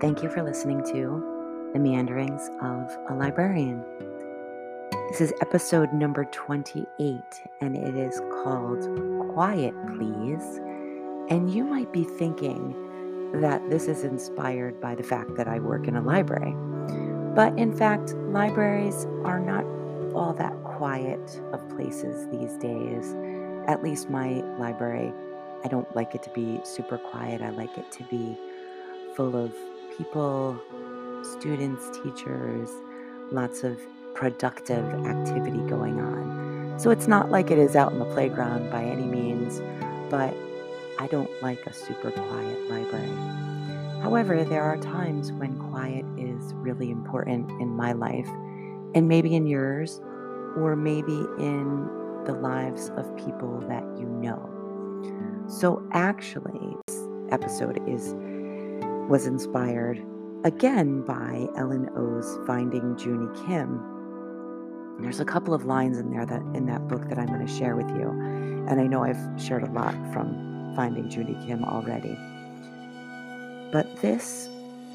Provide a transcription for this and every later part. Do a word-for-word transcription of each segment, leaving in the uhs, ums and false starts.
Thank you for listening to The Meanderings of a Librarian. This is episode number twenty-eight, and it is called Quiet Please. And you might be thinking that this is inspired by the fact that I work in a library. But in fact, libraries are not all that quiet of places these days. At least my library, I don't like it to be super quiet. I like it to be full of people, students, teachers, lots of productive activity going on. So it's not like it is out in the playground by any means, but I don't like a super quiet library. However, there are times when quiet is really important in my life, and maybe in yours, or maybe in the lives of people that you know. So actually, this episode is was inspired again by Ellen O's Finding Junie Kim. There's a couple of lines in there that in that book that I'm going to share with you, and I know I've shared a lot from Finding Junie Kim already. But this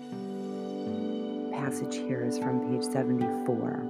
passage here is from page seventy-four.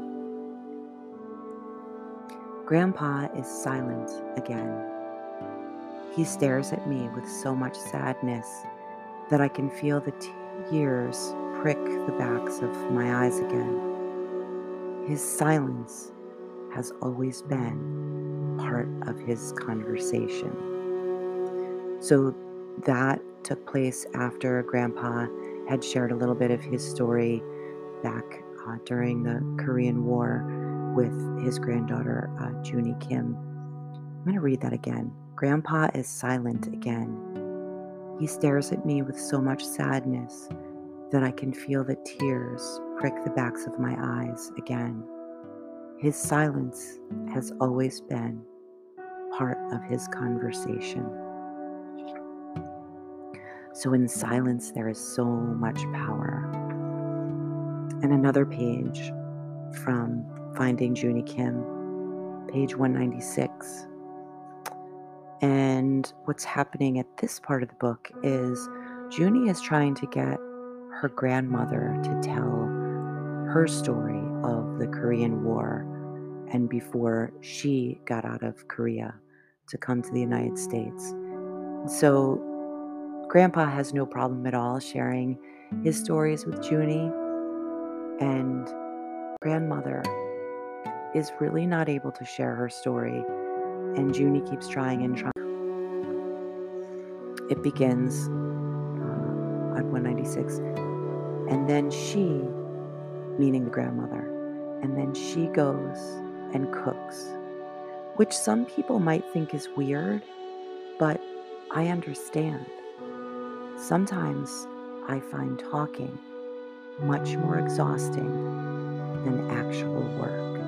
Grandpa is silent again. He stares at me with so much sadness that I can feel the tears prick the backs of my eyes again. His silence has always been part of his conversation. So that took place after Grandpa had shared a little bit of his story back uh, during the Korean War with his granddaughter, uh, Junie Kim. I'm going to read that again. Grandpa is silent again. He stares at me with so much sadness that I can feel the tears prick the backs of my eyes again. His silence has always been part of his conversation. So in silence, there is so much power. And another page from Finding Junie Kim, page one ninety-six. And what's happening at this part of the book is Junie is trying to get her grandmother to tell her story of the Korean War and before she got out of Korea to come to the United States. So Grandpa has no problem at all sharing his stories with Junie, and grandmother is really not able to share her story, and Junie keeps trying and trying. It begins uh, at one ninety-six, and then she, meaning the grandmother, and then she goes and cooks, which some people might think is weird, but I understand. Sometimes I find talking much more exhausting than actual work.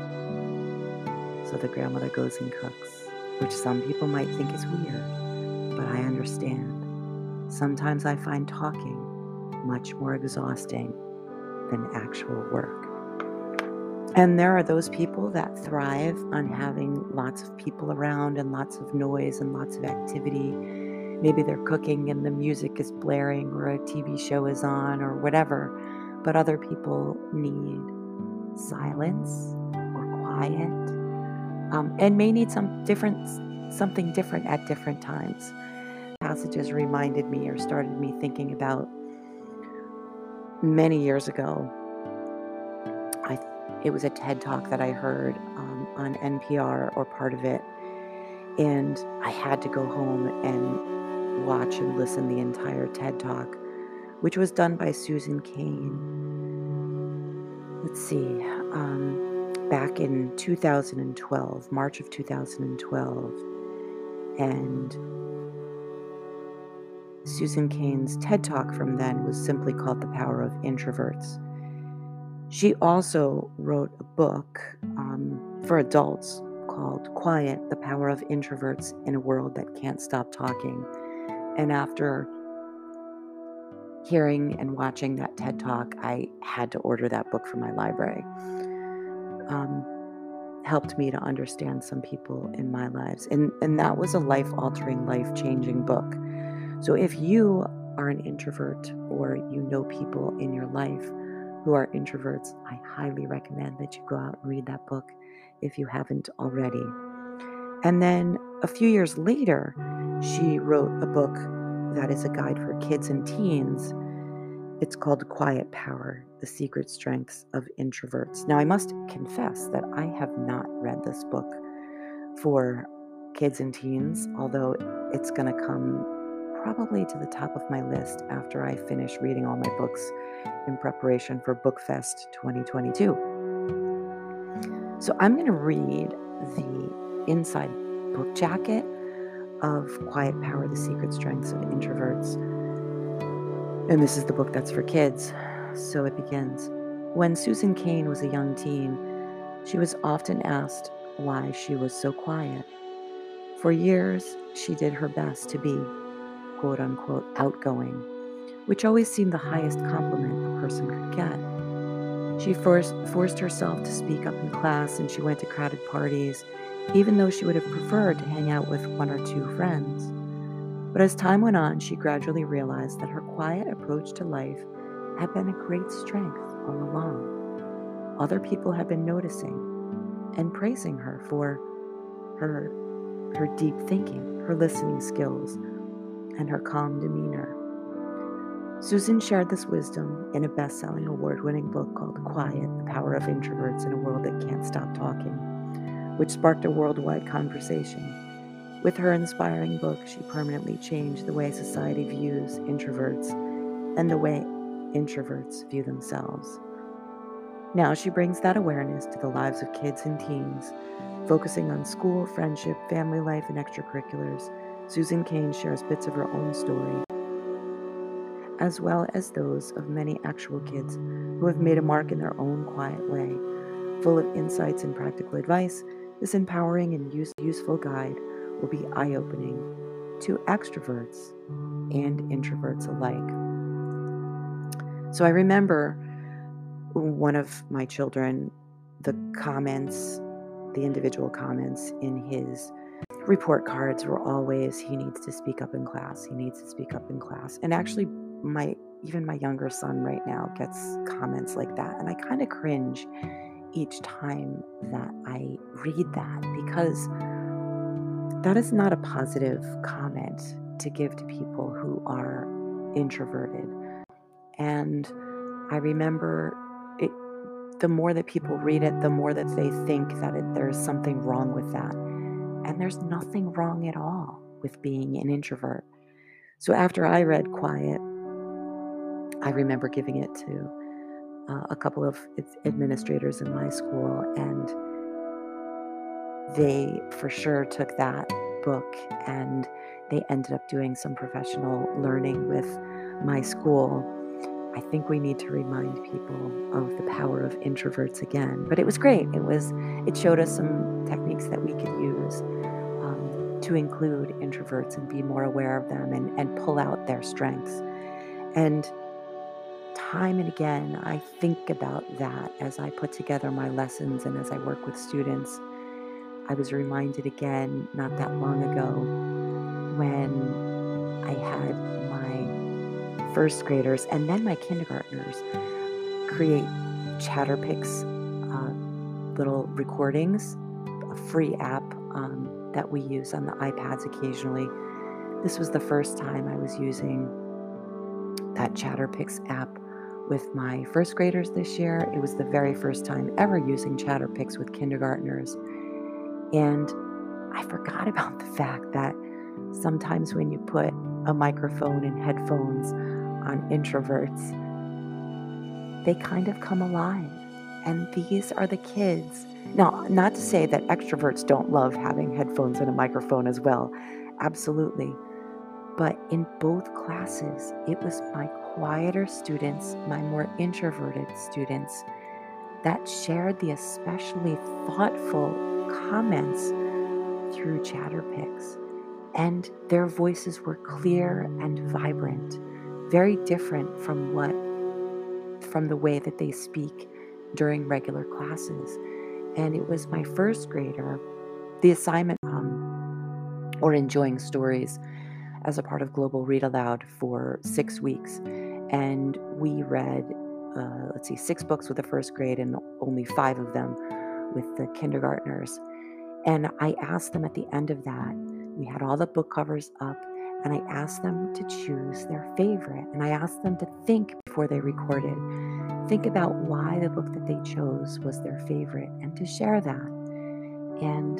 So the grandmother goes and cooks, which some people might think is weird, but I understand. Sometimes I find talking much more exhausting than actual work. And there are those people that thrive on having lots of people around and lots of noise and lots of activity. Maybe they're cooking and the music is blaring or a T V show is on or whatever. But other people need silence or quiet um, and may need some different, something different at different times. Passages reminded me or started me thinking about many years ago. I It was a TED Talk that I heard um, on N P R or part of it, and I had to go home and watch and listen the entire TED Talk, which was done by Susan Cain. Let's see, um, back in two thousand twelve, March of two thousand twelve, and Susan Cain's TED Talk from then was simply called The Power of Introverts. She also wrote a book um, for adults called Quiet, The Power of Introverts in a World That Can't Stop Talking. And after hearing and watching that TED Talk, I had to order that book from my library. Um, helped me to understand some people in my lives. And, and that was a life-altering, life-changing book. So if you are an introvert or you know people in your life who are introverts, I highly recommend that you go out and read that book if you haven't already. And then a few years later, she wrote a book that is a guide for kids and teens. It's called Quiet Power: The Secret Strengths of Introverts. Now, I must confess that I have not read this book for kids and teens, although it's going to come probably to the top of my list after I finish reading all my books in preparation for BookFest twenty twenty-two. So I'm going to read the inside book jacket of Quiet Power: The Secret Strengths of Introverts. And this is the book that's for kids. So it begins. When Susan Cain was a young teen, she was often asked why she was so quiet. For years, she did her best to be, quote unquote, outgoing, which always seemed the highest compliment a person could get. She forced, forced herself to speak up in class, and she went to crowded parties, even though she would have preferred to hang out with one or two friends. But as time went on, she gradually realized that her quiet approach to life had been a great strength all along. Other people had been noticing and praising her for her, her deep thinking, her listening skills, and her calm demeanor. Susan shared this wisdom in a best-selling, award-winning book called Quiet: The Power of Introverts in a World That Can't Stop Talking, which sparked a worldwide conversation. With her inspiring book, she permanently changed the way society views introverts and the way introverts view themselves. Now she brings that awareness to the lives of kids and teens, focusing on school, friendship, family life, and extracurriculars. Susan Cain shares bits of her own story, as well as those of many actual kids who have made a mark in their own quiet way. Full of insights and practical advice, this empowering and use- useful guide will be eye-opening to extroverts and introverts alike. So I remember one of my children, the comments, the individual comments in his report cards were always, he needs to speak up in class, he needs to speak up in class. And actually, my even my younger son right now gets comments like that. And I kind of cringe each time that I read that, because that is not a positive comment to give to people who are introverted. And I remember it, the more that people read it, the more that they think that it, there's something wrong with that. And there's nothing wrong at all with being an introvert. So after I read Quiet, I remember giving it to uh, a couple of its administrators in my school, and they for sure took that book and they ended up doing some professional learning with my school. I think we need to remind people of the power of introverts again. But it was great. It was. It showed us some techniques that we could use um, to include introverts and be more aware of them and, and pull out their strengths. And time and again, I think about that as I put together my lessons and as I work with students. I was reminded again not that long ago when I had my first graders and then my kindergartners create Chatterpix uh, little recordings, a free app um, that we use on the iPads occasionally. This was the first time I was using that Chatterpix app with my first graders this year. It was the very first time ever using Chatterpix with kindergartners. And I forgot about the fact that sometimes when you put a microphone and headphones on introverts, they kind of come alive. And these are the kids. Now, not to say that extroverts don't love having headphones and a microphone as well. Absolutely. But in both classes, it was my quieter students, my more introverted students, that shared the especially thoughtful comments through Chatterpix. And their voices were clear and vibrant, very different from what, from the way that they speak during regular classes. And it was my first grader, the assignment, um, or enjoying stories. as a part of Global Read Aloud for six weeks. And we read, uh, let's see, six books with the first grade and only five of them with the kindergartners. And I asked them at the end of that, we had all the book covers up, and I asked them to choose their favorite. And I asked them to think before they recorded. Think about why the book that they chose was their favorite and to share that. And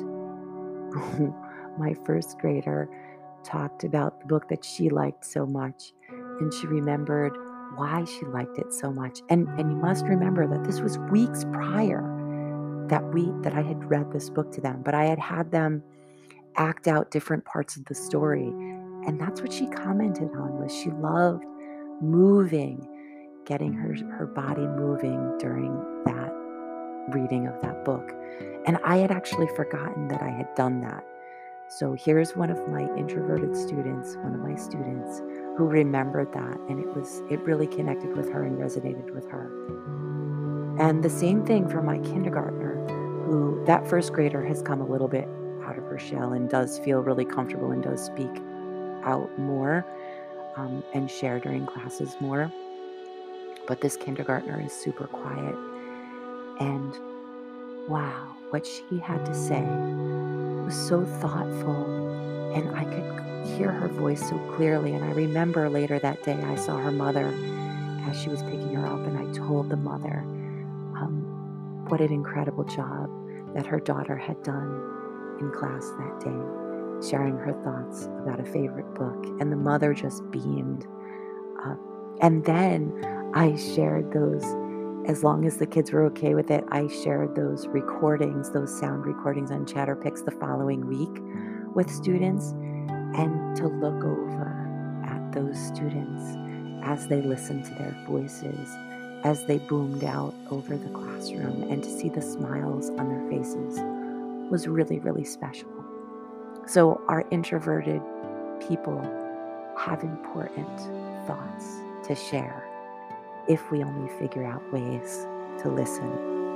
my first grader talked about the book that she liked so much, and she remembered why she liked it so much. And and you must remember that this was weeks prior that we that I had read this book to them, but I had had them act out different parts of the story. And that's what she commented on, was she loved moving, getting her her body moving during that reading of that book. And I had actually forgotten that I had done that. So here's one of my introverted students, one of my students who remembered that, and it was it really connected with her and resonated with her. And the same thing for my kindergartner, who that first grader has come a little bit out of her shell and does feel really comfortable and does speak out more um, and share during classes more. But this kindergartner is super quiet. And wow, what she had to say was so thoughtful, and I could hear her voice so clearly. And I remember later that day, I saw her mother as she was picking her up, and I told the mother um, what an incredible job that her daughter had done in class that day, sharing her thoughts about a favorite book. And the mother just beamed. Uh, and then I shared those, as long as the kids were okay with it, I shared those recordings, those sound recordings on Chatterpix the following week with students, and to look over at those students as they listened to their voices, as they boomed out over the classroom, and to see the smiles on their faces was really, really special. So our introverted people have important thoughts to share if we only figure out ways to listen.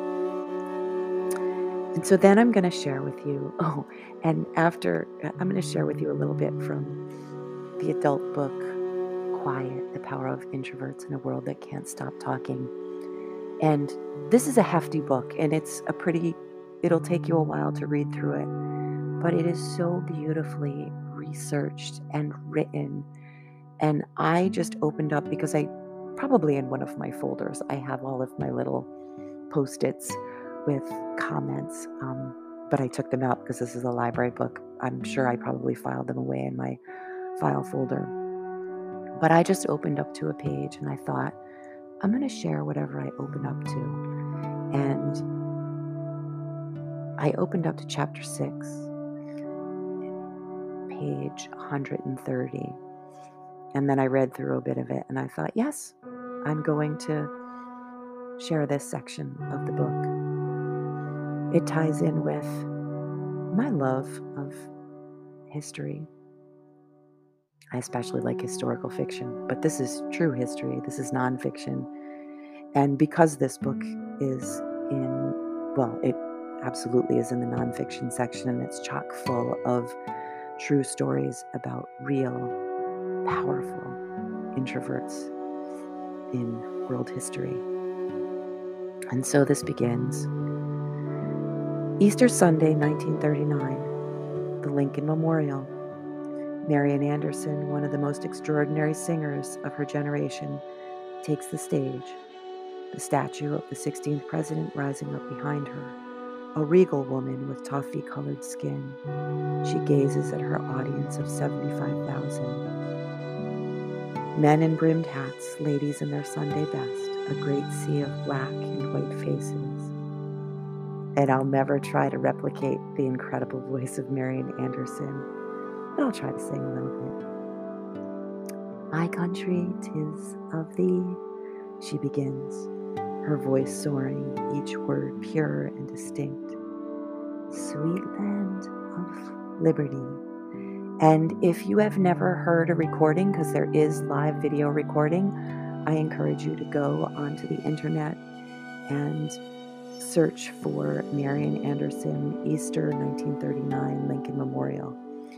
And so then I'm going to share with you, oh, and after, I'm going to share with you a little bit from the adult book, Quiet, The Power of Introverts in a World That Can't Stop Talking. And this is a hefty book, and it's a pretty, it'll take you a while to read through it, but it is so beautifully researched and written. And I just opened up, because I probably in one of my folders, I have all of my little Post-its with comments, um, but I took them out because this is a library book. I'm sure I probably filed them away in my file folder. But I just opened up to a page, and I thought, I'm going to share whatever I open up to. And I opened up to chapter six, page one hundred thirty. And then I read through a bit of it, and I thought, yes, I'm going to share this section of the book. It ties in with my love of history. I especially like historical fiction, but this is true history. This is nonfiction. And because this book is in, well, it absolutely is in the nonfiction section, and it's chock full of true stories about real, powerful introverts in world history. And so this begins. Easter Sunday, nineteen thirty-nine, the Lincoln Memorial. Marian Anderson, one of the most extraordinary singers of her generation, takes the stage, the statue of the sixteenth president rising up behind her, a regal woman with toffee-colored skin. She gazes at her audience of seventy-five thousand. Men in brimmed hats, ladies in their Sunday best, a great sea of black and white faces. And I'll never try to replicate the incredible voice of Marian Anderson, but I'll try to sing a little bit. My country, 'tis of thee, she begins, her voice soaring, each word pure and distinct. Sweet land of liberty. And if you have never heard a recording, because there is live video recording, I encourage you to go onto the internet and search for Marian Anderson, Easter nineteen thirty-nine Lincoln Memorial.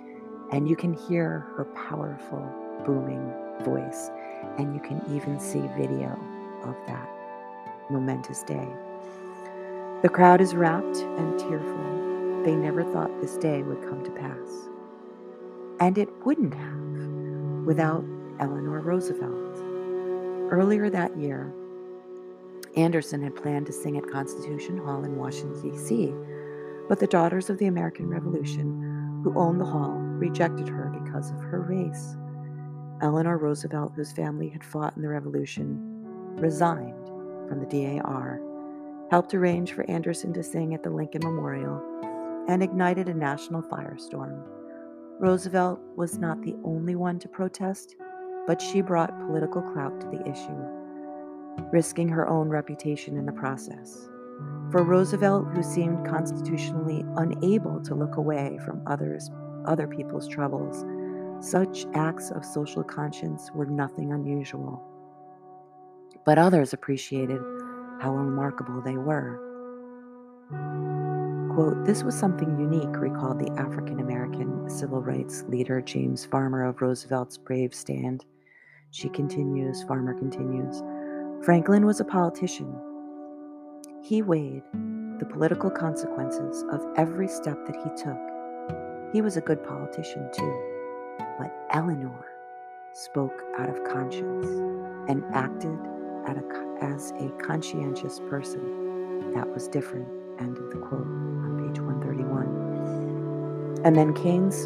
And you can hear her powerful, booming voice, and you can even see video of that momentous day. The crowd is rapt and tearful. They never thought this day would come to pass. And it wouldn't have without Eleanor Roosevelt. Earlier that year, Anderson had planned to sing at Constitution Hall in Washington, D C, but the Daughters of the American Revolution, who owned the hall, rejected her because of her race. Eleanor Roosevelt, whose family had fought in the Revolution, resigned from the D A R, helped arrange for Anderson to sing at the Lincoln Memorial, and ignited a national firestorm. Roosevelt was not the only one to protest, but she brought political clout to the issue, risking her own reputation in the process. For Roosevelt, who seemed constitutionally unable to look away from others, other people's troubles, such acts of social conscience were nothing unusual. But others appreciated how remarkable they were. Quote, "This was something unique," recalled the African-American civil rights leader James Farmer of Roosevelt's brave stand. She continues, Farmer continues, "Franklin was a politician. He weighed the political consequences of every step that he took. He was a good politician too. But Eleanor spoke out of conscience and acted as a conscientious person. That was different." End of the quote on page one thirty-one. And then Kane's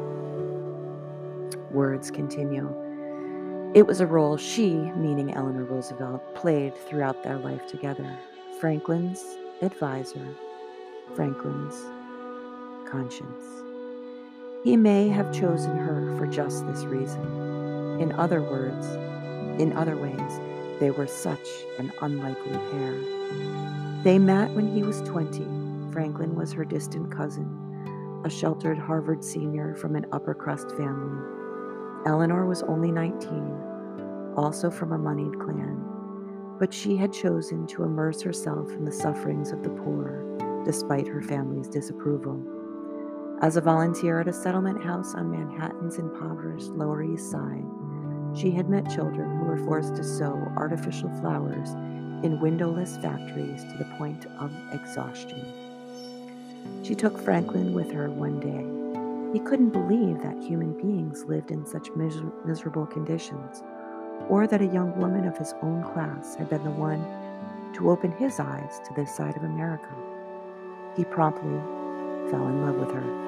words continue. "It was a role she," meaning Eleanor Roosevelt, "played throughout their life together. Franklin's advisor, Franklin's conscience. He may have chosen her for just this reason. In other words, in other ways, they were such an unlikely pair. They met when he was twenty. Franklin was her distant cousin, a sheltered Harvard senior from an upper-crust family. Eleanor was only nineteen, also from a moneyed clan, but she had chosen to immerse herself in the sufferings of the poor, despite her family's disapproval. As a volunteer at a settlement house on Manhattan's impoverished Lower East Side, she had met children who were forced to sew artificial flowers in windowless factories to the point of exhaustion. She took Franklin with her one day. He couldn't believe that human beings lived in such mis- miserable conditions, or that a young woman of his own class had been the one to open his eyes to this side of America. He promptly fell in love with her.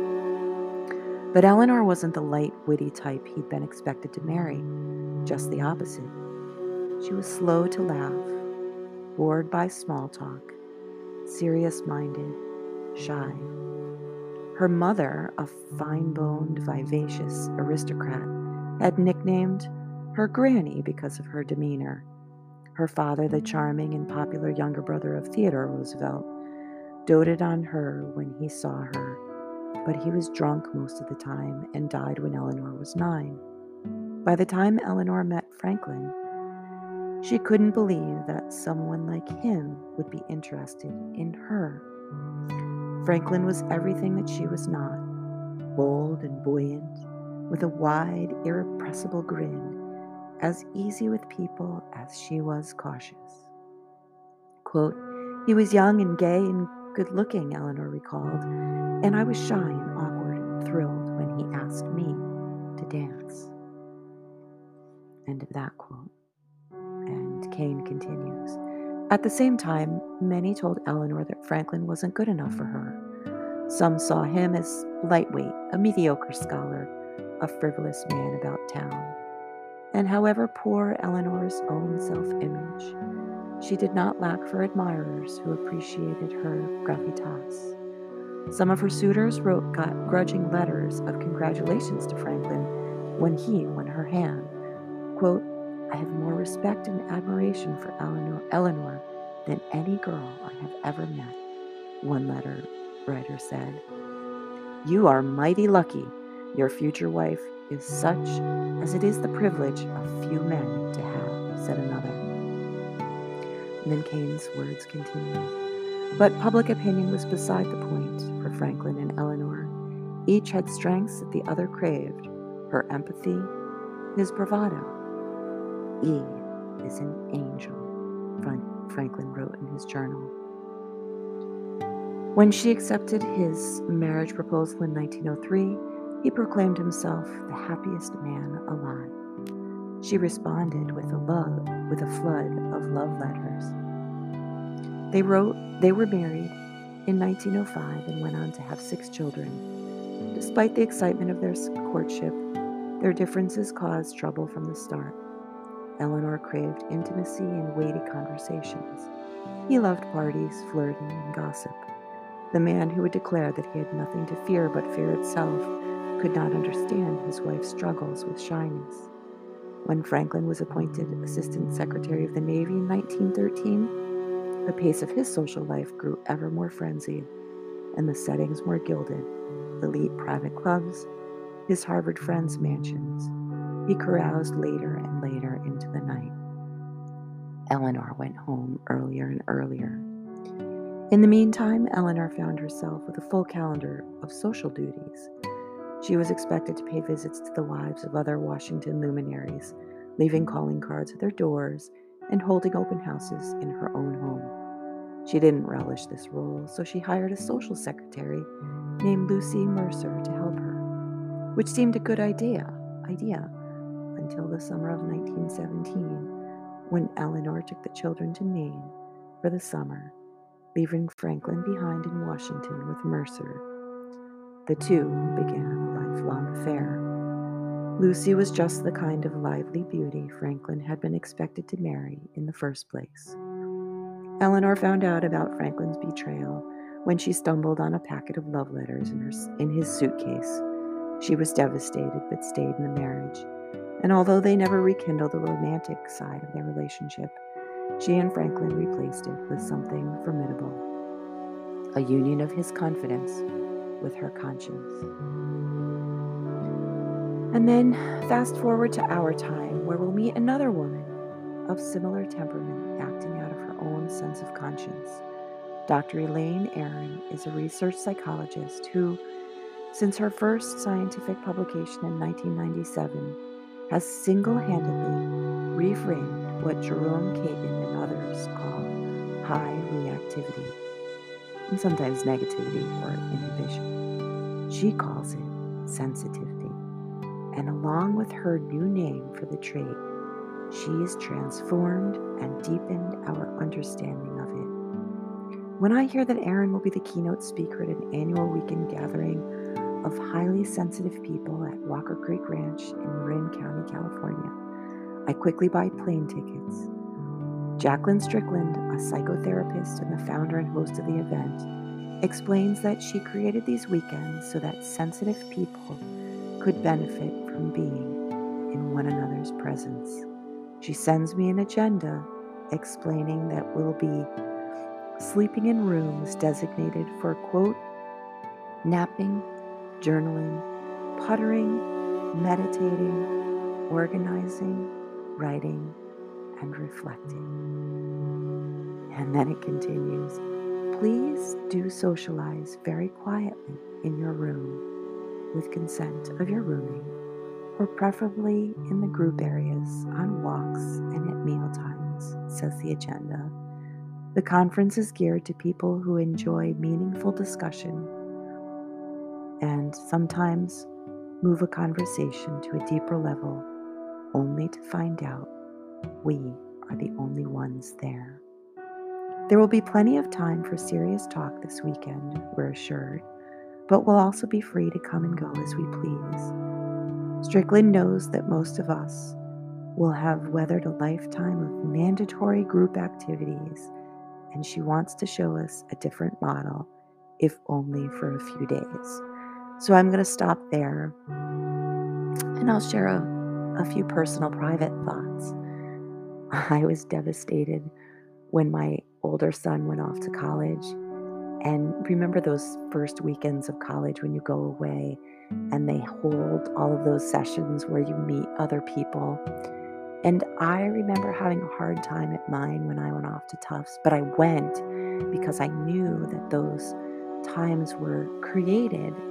But Eleanor wasn't the light, witty type he'd been expected to marry, just the opposite. She was slow to laugh, bored by small talk, serious-minded, shy. Her mother, a fine-boned, vivacious aristocrat, had nicknamed her Granny because of her demeanor. Her father, the charming and popular younger brother of Theodore Roosevelt, doted on her when he saw her, but he was drunk most of the time and died when Eleanor was nine. By the time Eleanor met Franklin, she couldn't believe that someone like him would be interested in her. Franklin was everything that she was not, bold and buoyant, with a wide, irrepressible grin, as easy with people as she was cautious. Quote, "He was young and gay and good-looking," Eleanor recalled, "and I was shy and awkward and thrilled when he asked me to dance." End of that quote. And Kane continues, "At the same time, many told Eleanor that Franklin wasn't good enough for her. Some saw him as lightweight, a mediocre scholar, a frivolous man about town. And however poor Eleanor's own self-image, she did not lack for admirers who appreciated her gravitas. Some of her suitors wrote grudging letters of congratulations to Franklin when he won her hand. Quote, "I have more respect and admiration for Eleanor, Eleanor than any girl I have ever met," one letter writer said. "You are mighty lucky. Your future wife is such as it is the privilege of few men to have," said another. And then Kane's words continue. "But public opinion was beside the point for Franklin and Eleanor. Each had strengths that the other craved, her empathy, his bravado. "E is an angel," Frank- Franklin wrote in his journal. When she accepted his marriage proposal in nineteen oh three, he proclaimed himself the happiest man alive. She responded with a love, with a flood of love letters. They wrote they were married in nineteen oh five and went on to have six children. Despite the excitement of their courtship, their differences caused trouble from the start. Eleanor craved intimacy and weighty conversations. He loved parties, flirting, and gossip. The man who would declare that he had nothing to fear but fear itself could not understand his wife's struggles with shyness. When Franklin was appointed Assistant Secretary of the Navy in nineteen thirteen, the pace of his social life grew ever more frenzied, and the settings more gilded. Elite private clubs, his Harvard friends' mansions. He caroused later and later into the night. Eleanor went home earlier and earlier. In the meantime, Eleanor found herself with a full calendar of social duties. She was expected to pay visits to the wives of other Washington luminaries, leaving calling cards at their doors and holding open houses in her own home. She didn't relish this role, so she hired a social secretary named Lucy Mercer to help her, which seemed a good idea, idea until the summer of nineteen seventeen, when Eleanor took the children to Maine for the summer, leaving Franklin behind in Washington with Mercer. The two began a lifelong affair. Lucy was just the kind of lively beauty Franklin had been expected to marry in the first place. Eleanor found out about Franklin's betrayal when she stumbled on a packet of love letters in, her, in his suitcase. She was devastated but stayed in the marriage, and although they never rekindled the romantic side of their relationship, she and Franklin replaced it with something formidable, a union of his confidence with her conscience. And then fast forward to our time, where we'll meet another woman of similar temperament acting out of her own sense of conscience. Doctor Elaine Aron is a research psychologist who, since her first scientific publication in nineteen ninety-seven, has single-handedly reframed what Jerome Kagan and others call high reactivity, and sometimes negativity or inhibition. She calls it sensitivity. And along with her new name for the trait, she's transformed and deepened our understanding of it. When I hear that Aron will be the keynote speaker at an annual weekend gathering of highly sensitive people at Walker Creek Ranch in Marin County, California, I quickly buy plane tickets. Jacqueline Strickland, a psychotherapist and the founder and host of the event, explains that she created these weekends so that sensitive people could benefit from being in one another's presence. She sends me an agenda explaining that we'll be sleeping in rooms designated for, quote, napping, journaling, puttering, meditating, organizing, writing, and reflecting. And then it continues, please do socialize very quietly in your room with consent of your roommate, or preferably in the group areas, on walks, and at meal times, says the agenda. The conference is geared to people who enjoy meaningful discussion and sometimes move a conversation to a deeper level, only to find out we are the only ones there. There will be plenty of time for serious talk this weekend, we're assured, but we'll also be free to come and go as we please. Strickland knows that most of us will have weathered a lifetime of mandatory group activities, and she wants to show us a different model, if only for a few days. So I'm going to stop there, and I'll share a, a few personal private thoughts. I was devastated when my older son went off to college. And remember those first weekends of college when you go away and they hold all of those sessions where you meet other people. And I remember having a hard time at mine when I went off to Tufts, but I went because I knew that those times were created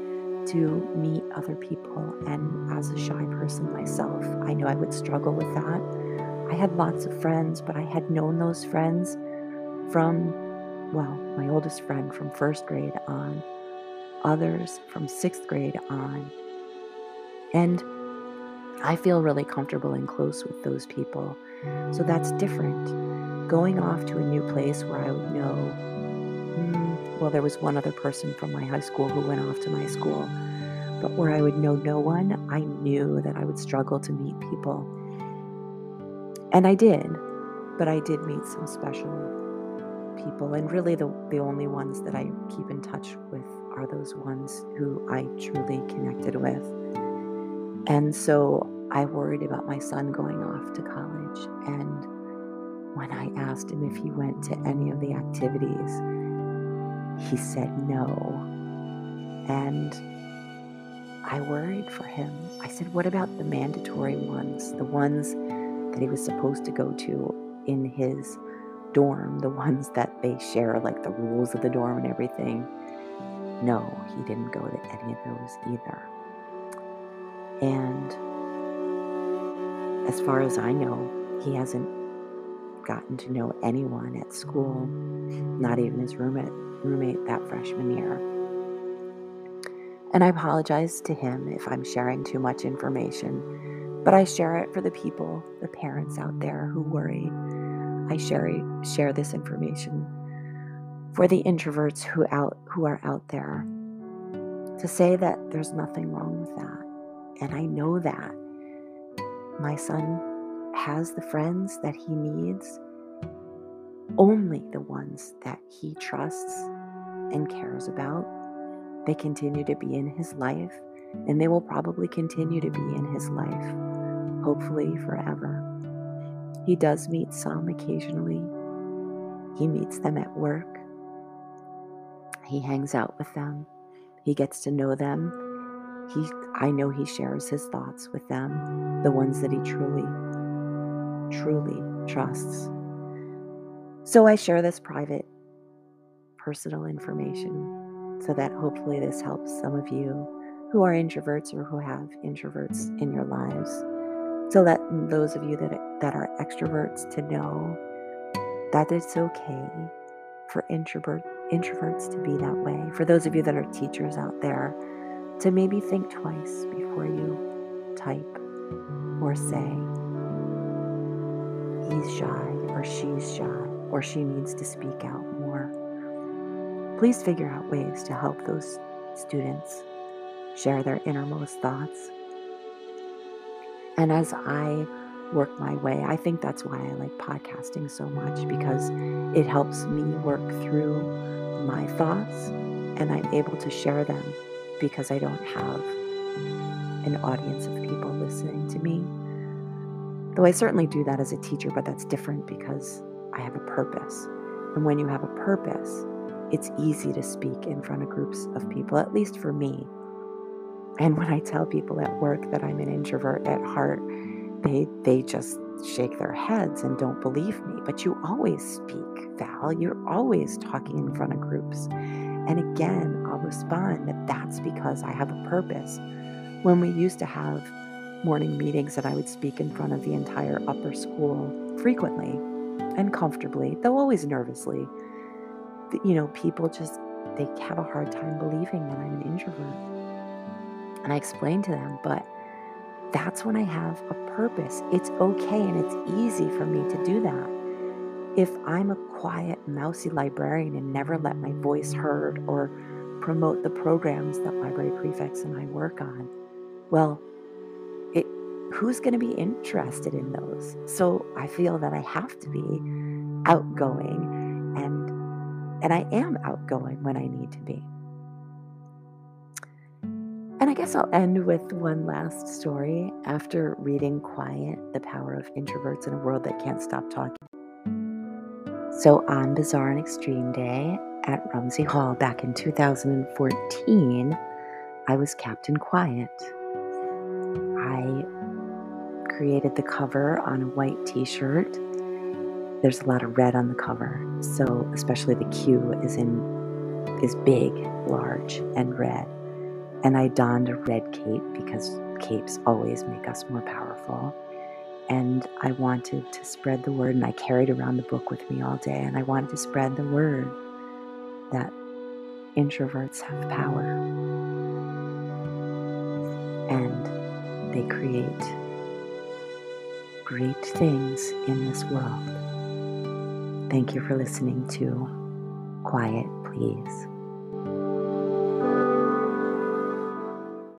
to meet other people. And as a shy person myself, I knew I would struggle with that. I had lots of friends, but I had known those friends from, well, my oldest friend from first grade on, others from sixth grade on. And I feel really comfortable and close with those people. So that's different. Going off to a new place where I would know, mm, well, there was one other person from my high school who went off to my school, but where I would know no one, I knew that I would struggle to meet people. And I did, but I did meet some special people. And really the, the only ones that I keep in touch with are those ones who I truly connected with. And so I worried about my son going off to college. And when I asked him if he went to any of the activities, he said no. And I worried for him. I said, what about the mandatory ones, the ones that he was supposed to go to in his dorm, the ones that they share, like the rules of the dorm and everything? No, he didn't go to any of those either. And as far as I know, he hasn't gotten to know anyone at school, not even his roommate, roommate that freshman year. And I apologize to him if I'm sharing too much information, but I share it for the people, the parents out there who worry. I share share this information for the introverts who out who are out there, to say that there's nothing wrong with that. And I know that my son has the friends that he needs, only the ones that he trusts and cares about. They continue to be in his life, and they will probably continue to be in his life, hopefully forever. He does meet some occasionally. He meets them at work. He hangs out with them. He gets to know them. He, I know he shares his thoughts with them, the ones that he truly, truly trusts. So I share this private, personal information so that hopefully this helps some of you who are introverts or who have introverts in your lives, to let those of you that, that are extroverts to know that it's okay for introvert, introverts to be that way. For those of you that are teachers out there, to maybe think twice before you type or say, he's shy or she's shy or she needs to speak out more. Please figure out ways to help those students share their innermost thoughts. And as I work my way, I think that's why I like podcasting so much, because it helps me work through my thoughts and I'm able to share them because I don't have an audience of people listening to me. Though I certainly do that as a teacher, but that's different because I have a purpose. And when you have a purpose, it's easy to speak in front of groups of people, at least for me. And when I tell people at work that I'm an introvert at heart, they they just shake their heads and don't believe me. But you always speak, Val. You're always talking in front of groups. And again, I'll respond that that's because I have a purpose. When we used to have morning meetings and I would speak in front of the entire upper school frequently and comfortably, though always nervously, you know, people just, they have a hard time believing that I'm an introvert. And I explain to them, but that's when I have a purpose. It's okay and it's easy for me to do that. If I'm a quiet, mousy librarian and never let my voice heard or promote the programs that library prefects and I work on, well, it, who's going to be interested in those? So I feel that I have to be outgoing, and and I am outgoing when I need to be. And I guess I'll end with one last story after reading Quiet, The Power of Introverts in a World That Can't Stop Talking. So on Bizarre and Extreme Day at Rumsey Hall back in two thousand fourteen, I was Captain Quiet. I created the cover on a white t-shirt. There's a lot of red on the cover, so especially the Q is in is big, large, and red. And I donned a red cape because capes always make us more powerful. And I wanted to spread the word, and I carried around the book with me all day, and I wanted to spread the word that introverts have power and they create great things in this world. Thank you for listening to Quiet Please.